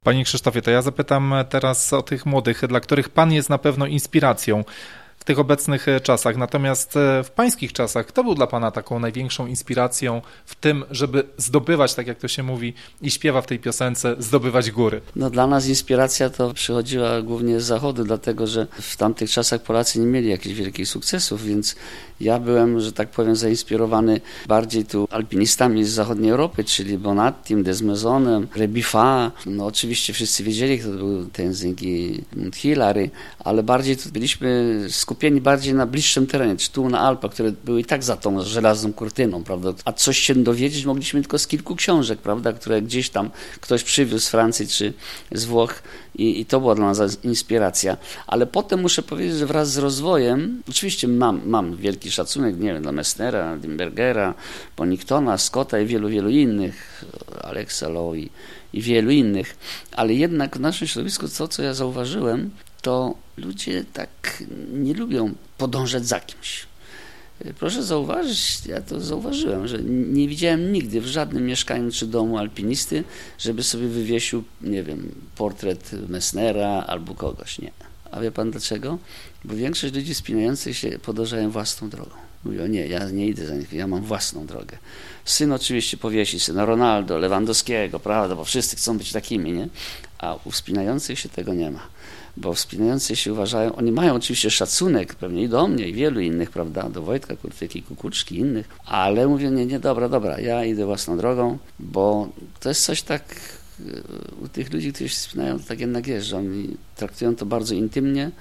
Panie Krzysztofie, to ja zapytam teraz o tych młodych, dla których Pan jest na pewno inspiracją w tych obecnych czasach. Natomiast w pańskich czasach, kto był dla Pana taką największą inspiracją w tym, żeby zdobywać, tak jak to się mówi i śpiewa w tej piosence, zdobywać góry? No, dla nas inspiracja to przychodziła głównie z zachodu, dlatego że w tamtych czasach Polacy nie mieli jakichś wielkich sukcesów, więc ja byłem, że tak powiem, zainspirowany bardziej tu alpinistami z zachodniej Europy, czyli Bonattim, Desmaisonem, Rebifa. No oczywiście wszyscy wiedzieli, kto to był Tenzing i Hillary, ale bardziej tu byliśmy skupieni bardziej na bliższym terenie, czy tu na Alpach, które były i tak za tą żelazną kurtyną, prawda? A coś się dowiedzieć mogliśmy tylko z kilku książek, prawda, które gdzieś tam ktoś przywiózł z Francji czy z Włoch i to była dla nas inspiracja. Ale potem muszę powiedzieć, że wraz z rozwojem, oczywiście mam wielki szacunek, nie wiem, dla Messnera, Limbergera, Boningtona, Scotta i wielu innych, Alexa Lowe i wielu innych, ale jednak w naszym środowisku to, co ja zauważyłem, to ludzie tak nie lubią podążać za kimś. Proszę zauważyć, ja to zauważyłem, że nie widziałem nigdy w żadnym mieszkaniu czy domu alpinisty, żeby sobie wywiesił, nie wiem, portret Messnera albo kogoś, nie. A wie pan dlaczego? Bo większość ludzi wspinających się podążają własną drogą. Mówią, nie, ja nie idę za nich, ja mam własną drogę. Syn oczywiście powiesi syna Ronaldo, Lewandowskiego, prawda, bo wszyscy chcą być takimi, nie? A u wspinających się tego nie ma. Bo wspinający się uważają, oni mają oczywiście szacunek, pewnie i do mnie, i wielu innych, prawda, do Wojtka Kurtyki, Kukuczki, innych, ale mówią, nie, dobra, ja idę własną drogą, bo to jest coś tak, u tych ludzi, którzy się wspinają, to tak jednak jest, że oni traktują to bardzo intymnie,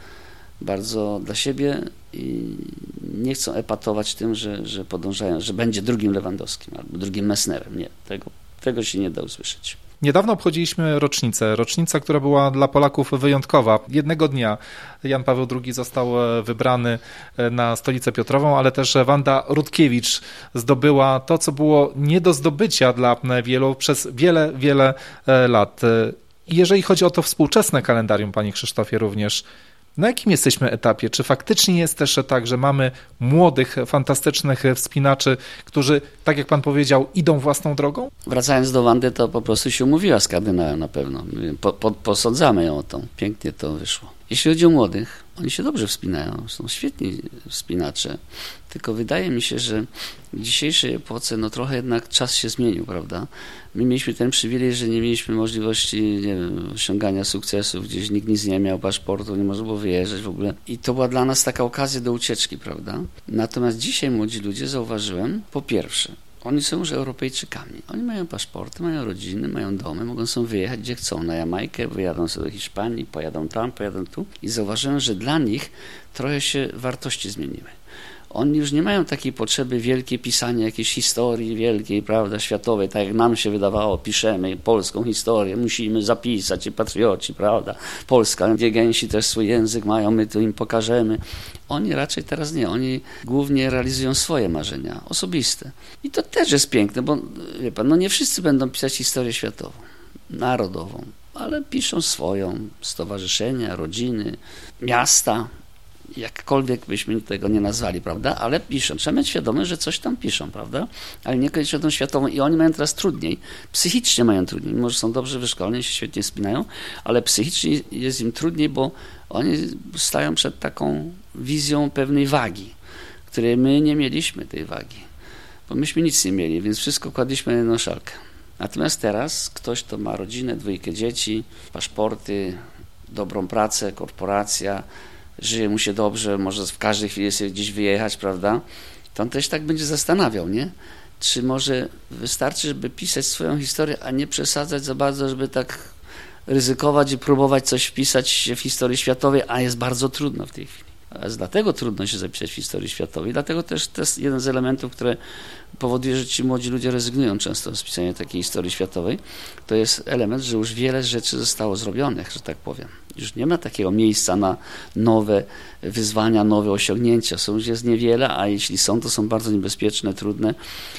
bardzo dla siebie i nie chcą epatować tym, że podążają, że będzie drugim Lewandowskim albo drugim Messnerem. Nie, tego się nie da usłyszeć. Niedawno obchodziliśmy rocznicę, która była dla Polaków wyjątkowa. Jednego dnia Jan Paweł II został wybrany na Stolicę Piotrową, ale też Wanda Rutkiewicz zdobyła to, co było nie do zdobycia dla wielu przez wiele lat. I jeżeli chodzi o to współczesne kalendarium, panie Krzysztofie, również, na jakim jesteśmy etapie? Czy faktycznie jest też tak, że mamy młodych, fantastycznych wspinaczy, którzy, tak jak pan powiedział, idą własną drogą? Wracając do Wandy, to po prostu się umówiła z kardynałem na pewno. Posądzamy ją o to. Pięknie to wyszło. Jeśli chodzi o młodych, oni się dobrze wspinają, są świetni wspinacze, tylko wydaje mi się, że w dzisiejszej epoce trochę jednak czas się zmienił, prawda? My mieliśmy ten przywilej, że nie mieliśmy możliwości, nie wiem, osiągania sukcesów, gdzieś nikt nic nie miał, paszportu, nie można było wyjeżdżać w ogóle i to była dla nas taka okazja do ucieczki, prawda? Natomiast dzisiaj młodzi ludzie, zauważyłem, po pierwsze, oni są już Europejczykami. Oni mają paszporty, mają rodziny, mają domy, mogą sobie wyjechać gdzie chcą. Na Jamajkę, wyjadą sobie do Hiszpanii, pojadą tam, pojadą tu. I zauważyłem, że dla nich trochę się wartości zmieniły. Oni już nie mają takiej potrzeby wielkie pisania jakiejś historii wielkiej, prawda, światowej, tak jak nam się wydawało, piszemy polską historię, musimy zapisać i patrioci, prawda, Polska, gęsi też swój język mają, my tu im pokażemy. Oni raczej teraz nie, oni głównie realizują swoje marzenia osobiste. I to też jest piękne, bo wie pan, nie wszyscy będą pisać historię światową, narodową, ale piszą swoją, stowarzyszenia, rodziny, miasta, jakkolwiek byśmy tego nie nazwali, prawda, ale piszą. Trzeba mieć świadomość, że coś tam piszą, prawda, ale niekoniecznie tą światową i oni mają teraz trudniej, psychicznie mają trudniej, mimo że są dobrze wyszkoleni, się świetnie spinają, ale psychicznie jest im trudniej, bo oni stają przed taką wizją pewnej wagi, której my nie mieliśmy, tej wagi, bo myśmy nic nie mieli, więc wszystko kładliśmy na jedną szalkę. Natomiast teraz ktoś, kto ma rodzinę, 2 dzieci, paszporty, dobrą pracę, korporacja, żyje mu się dobrze, może w każdej chwili sobie gdzieś wyjechać, prawda, to on też tak będzie zastanawiał, nie? Czy może wystarczy, żeby pisać swoją historię, a nie przesadzać za bardzo, żeby tak ryzykować i próbować coś wpisać w historii światowej, a jest bardzo trudno w tej chwili. A jest dlatego trudno się zapisać w historii światowej, dlatego też to jest jeden z elementów, które powoduje, że ci młodzi ludzie rezygnują często z pisania takiej historii światowej. To jest element, że już wiele rzeczy zostało zrobionych, że tak powiem. Już nie ma takiego miejsca na nowe wyzwania, nowe osiągnięcia. Już jest niewiele, a jeśli są, to są bardzo niebezpieczne, trudne.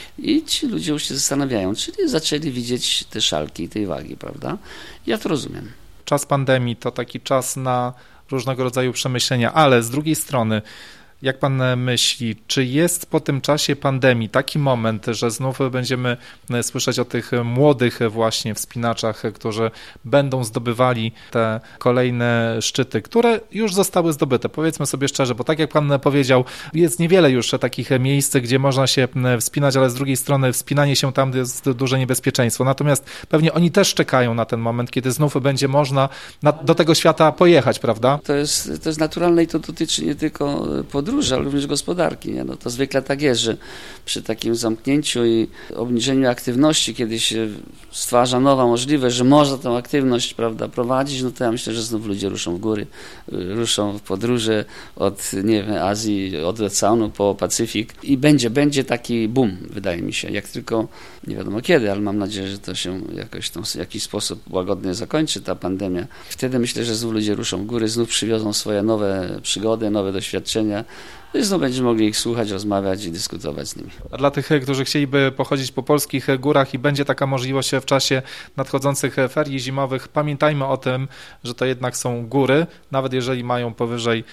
I ci ludzie już się zastanawiają, czyli zaczęli widzieć te szalki i tej wagi, prawda? Ja to rozumiem. Czas pandemii to taki czas na różnego rodzaju przemyślenia, ale z drugiej strony Jak pan myśli, czy jest po tym czasie pandemii taki moment, że znów będziemy słyszeć o tych młodych właśnie wspinaczach, którzy będą zdobywali te kolejne szczyty, które już zostały zdobyte? Powiedzmy sobie szczerze, bo tak jak pan powiedział, jest niewiele już takich miejsc, gdzie można się wspinać, ale z drugiej strony wspinanie się tam jest duże niebezpieczeństwo. Natomiast pewnie oni też czekają na ten moment, kiedy znów będzie można do tego świata pojechać, prawda? To jest naturalne i to dotyczy nie tylko podróży, ale również gospodarki. Nie? No to zwykle tak jest, że przy takim zamknięciu i obniżeniu aktywności, kiedy się stwarza nowa możliwość, że można tę aktywność, prawda, prowadzić, no to ja myślę, że znów ludzie ruszą w góry, ruszą w podróże od, nie wiem, Azji, od oceanu po Pacyfik i będzie taki boom, wydaje mi się. Jak tylko, nie wiadomo kiedy, ale mam nadzieję, że to się jakoś w jakiś sposób łagodnie zakończy ta pandemia. Wtedy myślę, że znów ludzie ruszą w góry, znów przywiozą swoje nowe przygody, nowe doświadczenia. I znów będziemy mogli ich słuchać, rozmawiać i dyskutować z nimi. A dla tych, którzy chcieliby pochodzić po polskich górach i będzie taka możliwość w czasie nadchodzących ferii zimowych, pamiętajmy o tym, że to jednak są góry, nawet jeżeli mają powyżej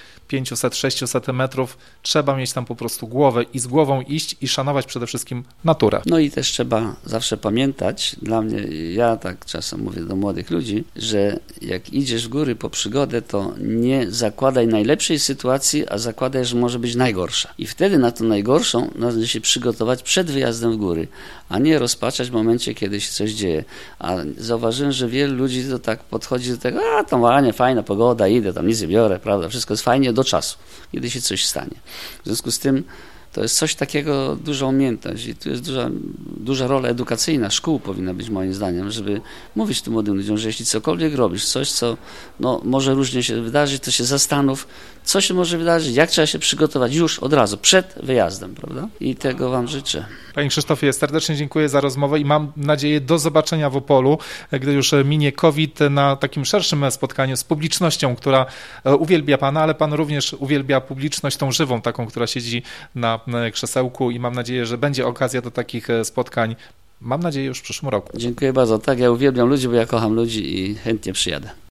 500-600 metrów, trzeba mieć tam po prostu głowę i z głową iść i szanować przede wszystkim naturę. No i też trzeba zawsze pamiętać, dla mnie, ja tak czasem mówię do młodych ludzi, że jak idziesz w góry po przygodę, to nie zakładaj najlepszej sytuacji, a zakładaj, że może być najgorsza. I wtedy na tą najgorszą należy się przygotować przed wyjazdem w góry, a nie rozpaczać w momencie, kiedy się coś dzieje. A zauważyłem, że wielu ludzi to tak podchodzi do tego, a tam ładnie, fajna pogoda, idę, tam nic nie biorę, prawda, wszystko jest fajnie do czasu, kiedy się coś stanie. W związku z tym to jest coś takiego, duża umiejętność i tu jest duża rola edukacyjna, szkół powinna być moim zdaniem, żeby mówić tym młodym ludziom, że jeśli cokolwiek robisz, coś co może różnie się wydarzyć, to się zastanów, co się może wydarzyć, jak trzeba się przygotować już od razu, przed wyjazdem, prawda? I tego wam życzę. Panie Krzysztofie, serdecznie dziękuję za rozmowę i mam nadzieję do zobaczenia w Opolu, gdy już minie COVID, na takim szerszym spotkaniu z publicznością, która uwielbia pana, ale pan również uwielbia publiczność tą żywą, taką, która siedzi na krzesełku i mam nadzieję, że będzie okazja do takich spotkań. Mam nadzieję już w przyszłym roku. Dziękuję bardzo. Tak, ja uwielbiam ludzi, bo ja kocham ludzi i chętnie przyjadę.